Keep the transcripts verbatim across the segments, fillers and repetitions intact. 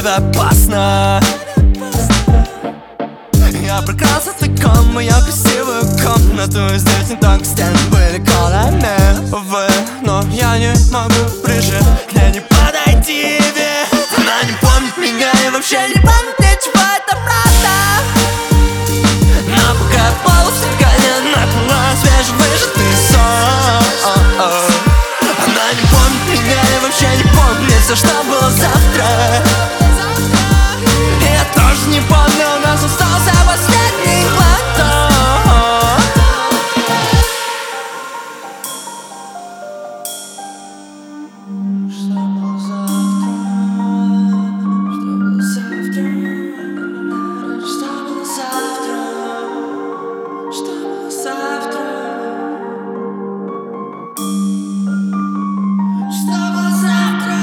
это опасно. Я прокрался тайком в мою красивую комнату. Здесь не только стены были колами, увы, но я не могу ближе к ней не подойти, ведь она не помнит меня и вообще не помнит ничего, это правда. Но пока я пол в стакане напила свежевыжатый сон, она не помнит меня и вообще не помнит все, что было завтра. И я тоже не помню, у нас остался последний глоток. Что было завтра? Что было завтра? Что было завтра? Что было завтра?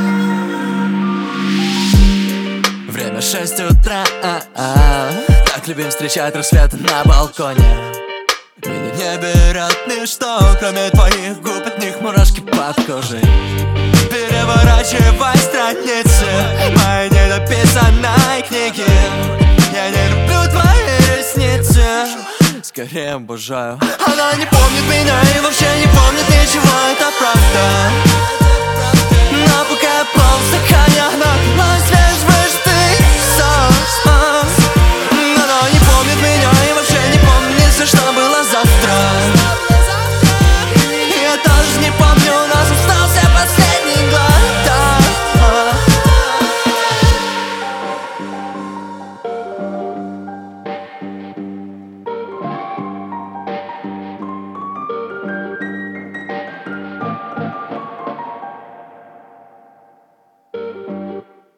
Время шесть утра, а -а -а. Так любим встречать рассветы на балконе. Меня не берет ничто, кроме твоих губ, от них мурашки под кожей. Переворачивай страницы моей недописанной книги. Я не люблю твои ресницы, скорее обожаю. Она не помнит меня и вообще не помнит ничего, это правда. Но пока я пол в стакане, она пила свежего